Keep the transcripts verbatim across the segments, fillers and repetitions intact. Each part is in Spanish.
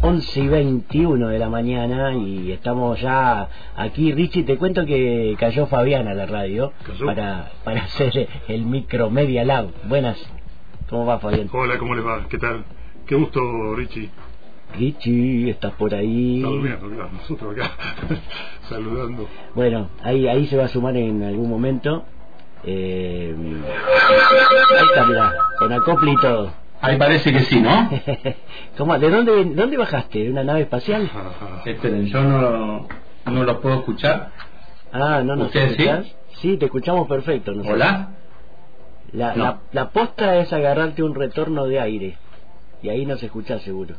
once y veintiuno de la mañana y estamos ya aquí. Richie, te cuento que cayó Fabián a la radio para para hacer el Micro Media Lab. Buenas, ¿cómo va, Fabián? Hola, ¿cómo les va? ¿Qué tal? Qué gusto, Richie. Richie, ¿estás por ahí? Está durmiendo, claro, nosotros acá saludando. Bueno, ahí ahí se va a sumar en algún momento. Eh... Ahí está, mirá, con acople y todo. Ahí parece que sí, ¿no? ¿Cómo? ¿De dónde, dónde bajaste? ¿De una nave espacial? Esperen, yo no, no los puedo escuchar. Ah, ¿no nos ¿Ustedes escuchás? sí? Sí, te escuchamos perfecto. ¿No? ¿Hola? La, No. la, la posta es agarrarte un retorno de aire. Y ahí nos escuchás seguro.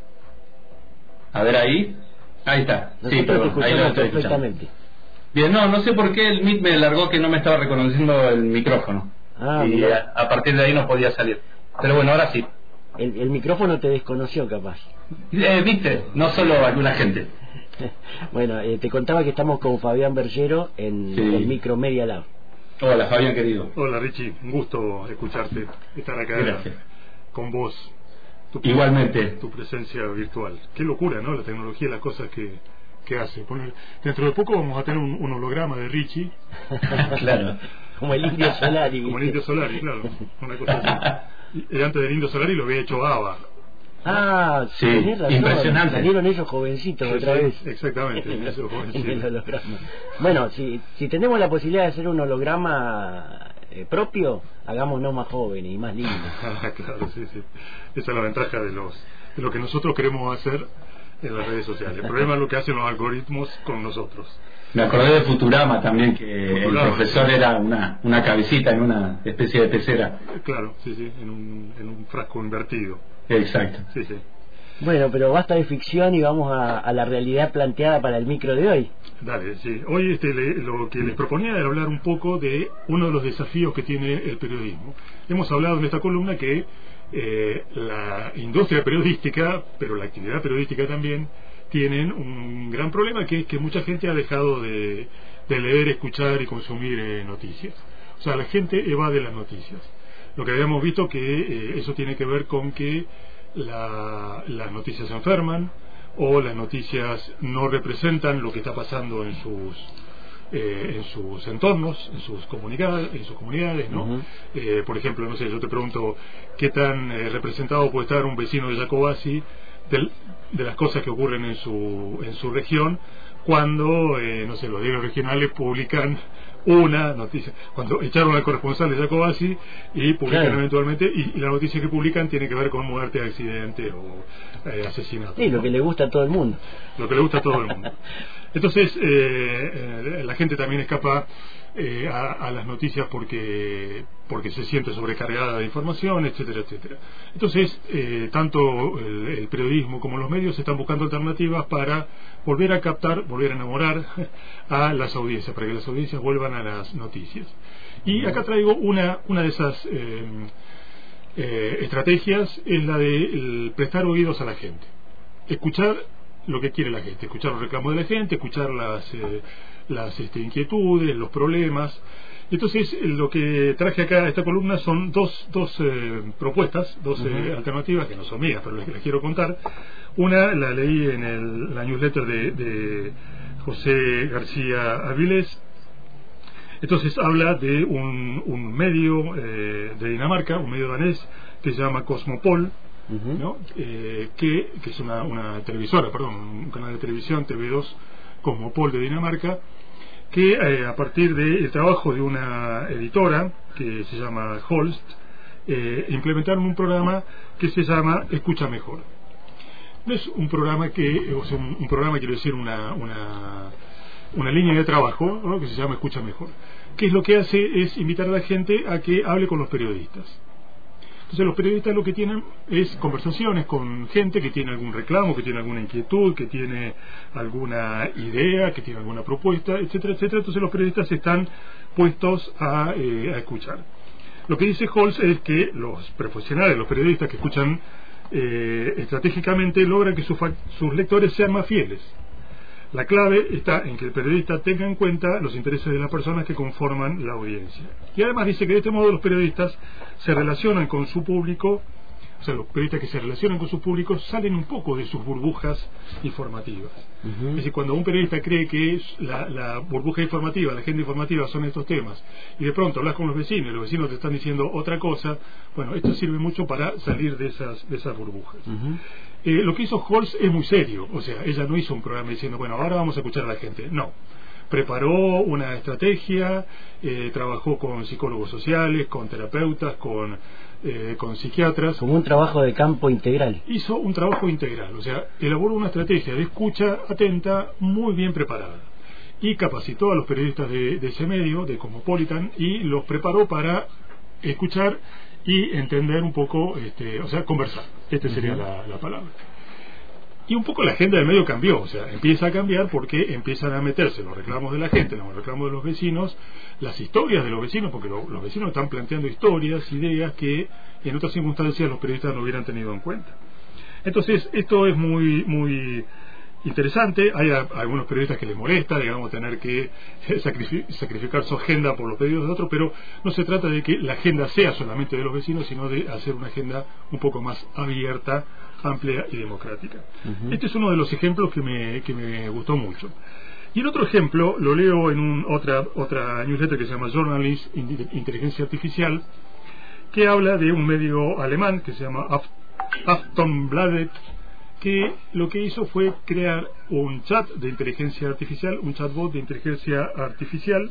A ver ahí. Ahí está. Nosotros Sí, perdón, te ahí lo escuchamos estoy escuchando. perfectamente. Bien, no, no sé por qué el Meet me largó que no me estaba reconociendo el micrófono. Ah, y a, a partir de ahí no podía salir. Pero bueno, ahora sí. El, el micrófono te desconoció, capaz. Eh, Viste, no solo alguna gente. Bueno, eh, te contaba que estamos con Fabián Bergero en Sí. el Micro Media Lab. Hola, Fabián, querido. Hola, Richie, un gusto escucharte, estar acá Gracias. con vos. Tu, Igualmente. Tu presencia virtual. Qué locura, ¿no? La tecnología y las cosas que, que hace. Poner, dentro de poco vamos a tener un, un holograma de Richie. Claro. Como el Indio Solari. Como el Indio Solari, claro. Una cosa así. Y, y antes del Indio Solari lo había hecho Ava. Ah, Sí, tenés razón. impresionante. Salieron ellos jovencitos Sí, otra sí, vez. exactamente, en, esos el, jovencitos. en el holograma. Bueno, si, si tenemos la posibilidad de hacer un holograma eh, propio, hagámonos más jóvenes y más lindos. Claro, sí, sí. Esa es la ventaja de los de lo que nosotros queremos hacer en las redes sociales. El problema es lo que hacen los algoritmos con nosotros. Me acordé de Futurama también, que Futurama, el profesor sí. era una, una cabecita en una especie de pecera. Claro, sí, sí, en un, en un frasco invertido. Exacto. Sí, sí. Bueno, pero basta de ficción y vamos a, a la realidad planteada para el micro de hoy. Dale, sí. Hoy este, le, lo que les proponía era hablar un poco de uno de los desafíos que tiene el periodismo. Hemos hablado en esta columna que eh, la industria periodística, pero la actividad periodística también, tienen un gran problema, que es que mucha gente ha dejado de, de leer, escuchar y consumir eh, noticias. O sea, la gente evade las noticias. Lo que habíamos visto que eh, eso tiene que ver con que la, las noticias se enferman, o las noticias no representan lo que está pasando en sus eh, en sus entornos, en sus comunidades, en sus comunidades, ¿no? Uh-huh. Eh, por ejemplo, no sé, yo te pregunto qué tan eh, representado puede estar un vecino de Jacobasi de, de las cosas que ocurren en su en su región cuando, eh, no sé, los diarios regionales publican una noticia, cuando echaron al corresponsal de Jacobasi y publican claro. eventualmente, y, y la noticia que publican tiene que ver con muerte, accidente o eh, asesinato. Sí, ¿no? Lo que le gusta a todo el mundo. Lo que le gusta a todo el mundo. Entonces, eh, eh, la gente también escapa eh, a, a las noticias porque porque se siente sobrecargada de información, etcétera, etcétera. Entonces, eh, tanto el, el periodismo como los medios están buscando alternativas para volver a captar, volver a enamorar a las audiencias, para que las audiencias vuelvan a las noticias. Y acá traigo una, una de esas eh, eh, estrategias, es la de el prestar oídos a la gente. Escuchar lo que quiere la gente, escuchar los reclamos de la gente, escuchar las, eh, las este, inquietudes, los problemas. Entonces, lo que traje acá a esta columna son dos, dos eh, propuestas, dos uh-huh. eh, alternativas, que no son mías, pero les, les quiero contar. Una la leí en el, la newsletter de, de José García Avilés. Entonces habla de un, un medio eh, de Dinamarca, un medio danés, que se llama Cosmopol, uh-huh. ¿no? eh, que, que es una, una televisora, perdón, un canal de televisión, T V dos, Cosmopol de Dinamarca, que eh, a partir del trabajo de una editora que se llama Holst, eh, implementaron un programa que se llama Escucha Mejor. No es un programa que, o sea, un, un programa, quiero decir, una, una, una línea de trabajo, ¿no? Que se llama Escucha Mejor, que es lo que hace es invitar a la gente a que hable con los periodistas. Entonces los periodistas lo que tienen es conversaciones con gente que tiene algún reclamo, que tiene alguna inquietud, que tiene alguna idea, que tiene alguna propuesta, etcétera, etcétera. Entonces los periodistas están puestos a, eh, a escuchar. Lo que dice Holz es que los profesionales, los periodistas que escuchan eh, estratégicamente, logran que sus, sus lectores sean más fieles. La clave está en que el periodista tenga en cuenta los intereses de las personas que conforman la audiencia. Y además dice que de este modo los periodistas se relacionan con su público o sea, los periodistas que se relacionan con sus públicos salen un poco de sus burbujas informativas. Uh-huh. Es decir, cuando un periodista cree que la, la burbuja informativa, la agenda informativa son estos temas, y de pronto hablas con los vecinos y los vecinos te están diciendo otra cosa, bueno, esto sirve mucho para salir de esas, de esas burbujas. Uh-huh. Eh, lo que hizo Holz es muy serio, o sea, ella no hizo un programa diciendo, bueno, ahora vamos a escuchar a la gente, no. Preparó una estrategia, eh, trabajó con psicólogos sociales, con terapeutas, con, eh, con psiquiatras. Como un trabajo de campo integral. Hizo un trabajo integral, o sea, elaboró una estrategia de escucha atenta muy bien preparada. Y capacitó a los periodistas de, de ese medio, de Cosmopolitan, y los preparó para escuchar y entender un poco, este, o sea, conversar. Esta sería uh-huh. la, la palabra. Y un poco la agenda del medio cambió, o sea, empieza a cambiar porque empiezan a meterse los reclamos de la gente, los reclamos de los vecinos, las historias de los vecinos, porque lo, los vecinos están planteando historias, ideas que en otras circunstancias los periodistas no hubieran tenido en cuenta. Entonces, esto es muy muy interesante. Hay a, a algunos periodistas que les molesta, digamos, tener que sacrific- sacrificar su agenda por los pedidos de otros, pero no se trata de que la agenda sea solamente de los vecinos, sino de hacer una agenda un poco más abierta, amplia y democrática. Uh-huh. Este es uno de los ejemplos que me, que me gustó mucho. Y el otro ejemplo lo leo en un, otra, otra newsletter que se llama Journalist Inteligencia Artificial, que habla de un medio alemán que se llama Aftonbladet, que lo que hizo fue crear un chat de inteligencia artificial, un chatbot de inteligencia artificial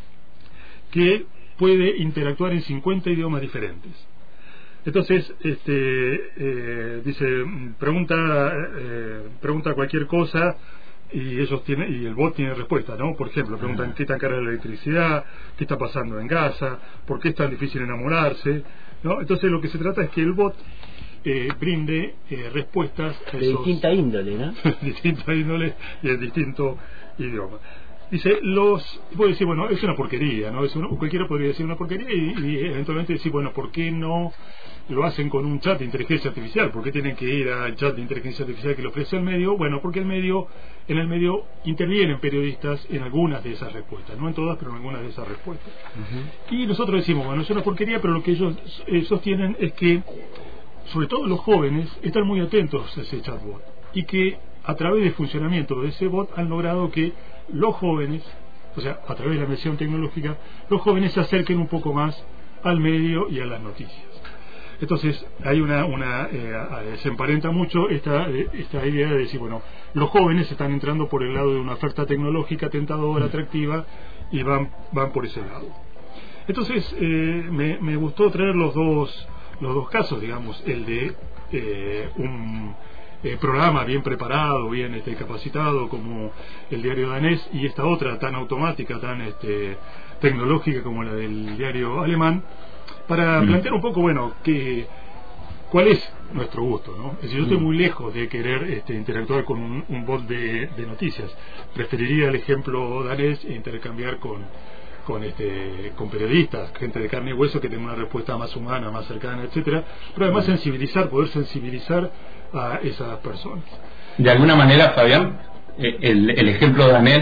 que puede interactuar en cincuenta idiomas diferentes. Entonces, este, eh, dice, pregunta, eh, pregunta cualquier cosa y ellos tienen, y el bot tiene respuesta, ¿no? Por ejemplo, preguntan qué tan cara es la electricidad, qué está pasando en Gaza, por qué es tan difícil enamorarse, ¿no? Entonces, lo que se trata es que el bot Eh, brinde eh, respuestas a de esos, distinta índole, ¿no? distinta índole y en distinto idioma. Dice, los puede decir, bueno, es una porquería, ¿no? Es una, cualquiera podría decir una porquería y, y eventualmente decir, bueno, ¿por qué no lo hacen con un chat de inteligencia artificial? ¿Por qué tienen que ir al chat de inteligencia artificial que le ofrece el medio? Bueno, porque el medio, en el medio intervienen periodistas en algunas de esas respuestas, no en todas, pero en algunas de esas respuestas. Uh-huh. Y nosotros decimos, bueno, es una porquería, pero lo que ellos eh, sostienen es que sobre todo los jóvenes están muy atentos a ese chatbot y que a través del funcionamiento de ese bot han logrado que los jóvenes, o sea, a través de la medición tecnológica, los jóvenes se acerquen un poco más al medio y a las noticias. Entonces hay una, una eh, se emparenta mucho esta, esta idea de decir, bueno, los jóvenes están entrando por el lado de una oferta tecnológica tentadora, atractiva, y van, van por ese lado. Entonces eh, me, me gustó traer los dos los dos casos, digamos, el de eh, un eh, programa bien preparado, bien este, capacitado como el diario danés, y esta otra tan automática, tan este, tecnológica como la del diario alemán, para plantear un poco, bueno, que cuál es nuestro gusto, ¿no? Es decir, yo estoy muy lejos de querer este, interactuar con un, un bot de, de noticias. Preferiría el ejemplo danés e intercambiar con con este con periodistas, gente de carne y hueso que tenga una respuesta más humana, más cercana, etcétera, pero además sensibilizar, poder sensibilizar a esas personas. De alguna manera, Fabián, el, el ejemplo danés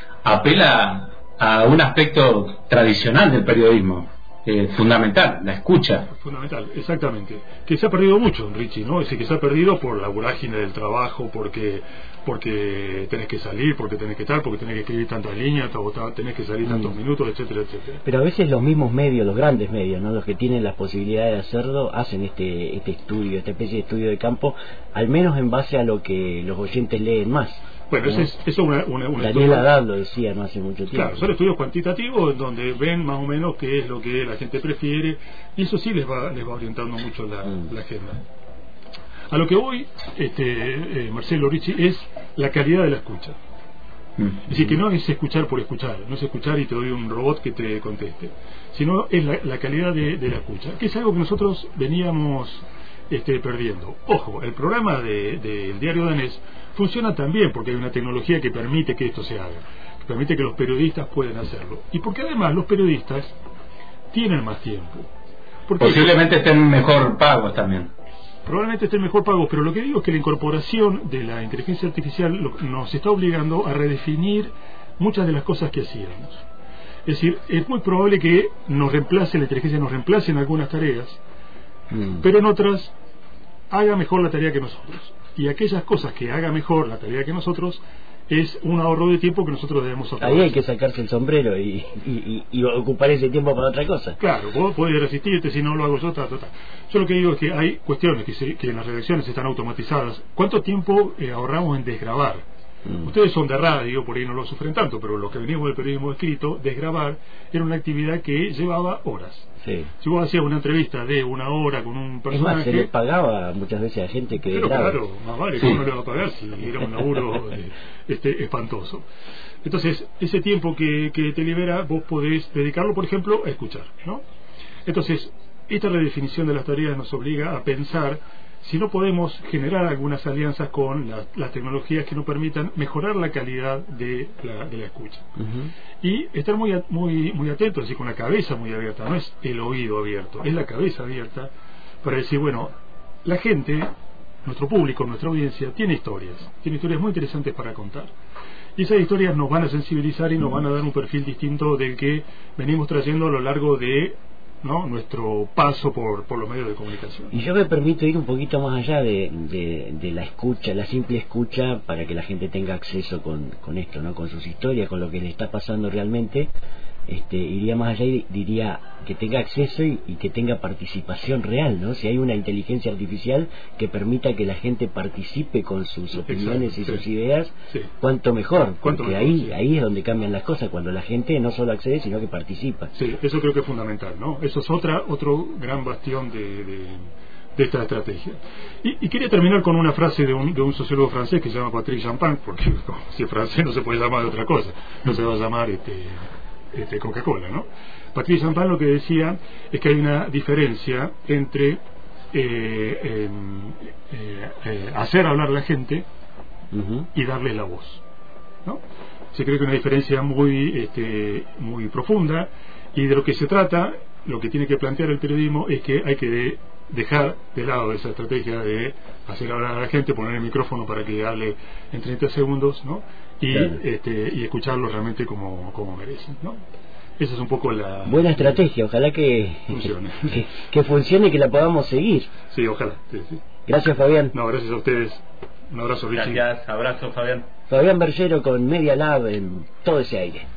apela a un aspecto tradicional del periodismo, eh, fundamental, la escucha. Fundamental, exactamente. Que se ha perdido mucho, Richie, ¿no? Es decir, que se ha perdido por la vorágine del trabajo, porque porque tenés que salir, porque tenés que estar, porque tenés que escribir tantas líneas, tenés que salir tantos mm. minutos, etcétera, etcétera. Pero a veces los mismos medios, los grandes medios, ¿no? Los que tienen las posibilidades de hacerlo, hacen este este estudio, esta especie de estudio de campo, al menos en base a lo que los oyentes leen más. Bueno, ¿no? eso es, eso es una, una, una Daniel Haddad lo decía no hace mucho tiempo. Claro, son estudios cuantitativos donde ven más o menos qué es lo que la gente prefiere, y eso sí les va les va orientando mucho la, mm. la agenda. A lo que voy, este, eh, Marcelo, Richie, es la calidad de la escucha. Mm. Es decir, que no es escuchar por escuchar, no es escuchar y te doy un robot que te conteste, sino es la, la calidad de, de la escucha, que es algo que nosotros veníamos este, perdiendo. Ojo, el programa del de, de diario danés funciona también porque hay una tecnología que permite que esto se haga, que permite que los periodistas puedan hacerlo, y porque además los periodistas tienen más tiempo. Porque posiblemente estén mejor pagos también. Probablemente estén mejor pagos, pero lo que digo es que la incorporación de la inteligencia artificial nos está obligando a redefinir muchas de las cosas que hacíamos. Es decir, es muy probable que nos reemplace, la inteligencia nos reemplace en algunas tareas, mm. pero en otras haga mejor la tarea que nosotros. Y aquellas cosas que haga mejor la tarea que nosotros es un ahorro de tiempo que nosotros debemos aprovechar. Ahí hay que sacarse el sombrero y, y, y, y ocupar ese tiempo para otra cosa. Claro, vos podés resistirte, si no lo hago yo, ta, ta, ta. Yo lo que digo es que hay cuestiones que, se, que en las redacciones están automatizadas. ¿Cuánto tiempo eh, ahorramos en desgravar? Mm. Ustedes son de radio, por ahí no lo sufren tanto, pero los que venimos del periodismo escrito, desgravar era una actividad que llevaba horas. Sí. Si vos hacías una entrevista de una hora con un personaje... Es más, se le pagaba muchas veces a gente que... Pero graba. claro, más vale, ¿cómo no le va a pagar si era un laburo eh, este, espantoso? Entonces, ese tiempo que, que te libera, vos podés dedicarlo, por ejemplo, a escuchar, ¿no? Entonces, esta redefinición de las tareas nos obliga a pensar si no podemos generar algunas alianzas con la, las tecnologías que nos permitan mejorar la calidad de la, de la escucha. Uh-huh. Y estar muy, muy, muy atentos, así con la cabeza muy abierta, no es el oído abierto, es la cabeza abierta para decir, bueno, la gente, nuestro público, nuestra audiencia, tiene historias, tiene historias muy interesantes para contar. Y esas historias nos van a sensibilizar y nos van a dar un perfil distinto del que venimos trayendo a lo largo de... ¿no? nuestro paso por, por los medios de comunicación. Y yo me permito ir un poquito más allá de, de, de la escucha, la simple escucha, para que la gente tenga acceso con, con esto, ¿no? Con sus historias, con lo que le está pasando realmente. Este, iría más allá y diría que tenga acceso y, y que tenga participación real, ¿no? Si hay una inteligencia artificial que permita que la gente participe con sus opiniones. Exacto, y sus sí. ideas, sí. cuanto mejor, porque mejor, ahí sí. ahí es donde cambian las cosas, cuando la gente no solo accede, sino que participa. Sí, eso creo que es fundamental, ¿no? Eso es otra otro gran bastión de, de, de esta estrategia. Y, y quería terminar con una frase de un, de un sociólogo francés que se llama Patrick Champagne, porque si es francés no se puede llamar de otra cosa, no se va a llamar este Este, Coca-Cola, ¿no? Patrick Champagne lo que decía es que hay una diferencia entre eh, eh, eh, eh, hacer hablar a la gente uh-huh. y darle la voz, ¿no? Se cree que es una diferencia muy, este, muy profunda, y de lo que se trata, lo que tiene que plantear el periodismo es que hay que de, dejar de lado esa estrategia de hacer hablar a la gente, poner el micrófono para que hable en treinta segundos, ¿no? Y, claro. este, y escucharlo realmente como, como merecen, ¿no? Esa es un poco la... Buena estrategia, ojalá que funcione, que, que funcione y que la podamos seguir. Sí, ojalá. Sí, sí. Gracias, Fabián. No, gracias a ustedes. Un abrazo, Richie. Gracias, abrazo, Fabián. Fabián Bergero con Media Lab en todo ese aire.